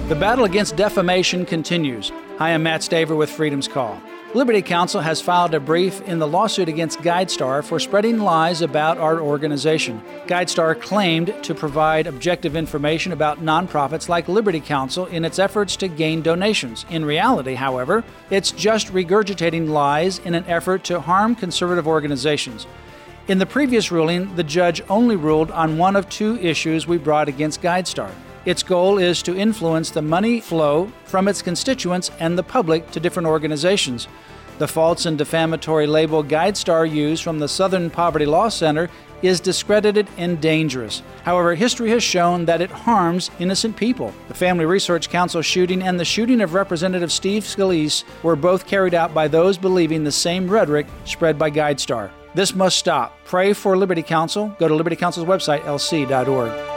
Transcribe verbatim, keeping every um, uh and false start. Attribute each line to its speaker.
Speaker 1: The battle against defamation continues. Hi, I'm Matt Staver with Freedom's Call. Liberty Counsel has filed a brief in the lawsuit against GuideStar for spreading lies about our organization. GuideStar claimed to provide objective information about nonprofits like Liberty Counsel in its efforts to gain donations. In reality, however, it's just regurgitating lies in an effort to harm conservative organizations. In the previous ruling, the judge only ruled on one of two issues we brought against GuideStar. Its goal is to influence the money flow from its constituents and the public to different organizations. The false and defamatory label GuideStar used from the Southern Poverty Law Center is discredited and dangerous. However, history has shown that it harms innocent people. The Family Research Council shooting and the shooting of Representative Steve Scalise were both carried out by those believing the same rhetoric spread by GuideStar. This must stop. Pray for Liberty Counsel. Go to Liberty Counsel's website, L C dot org.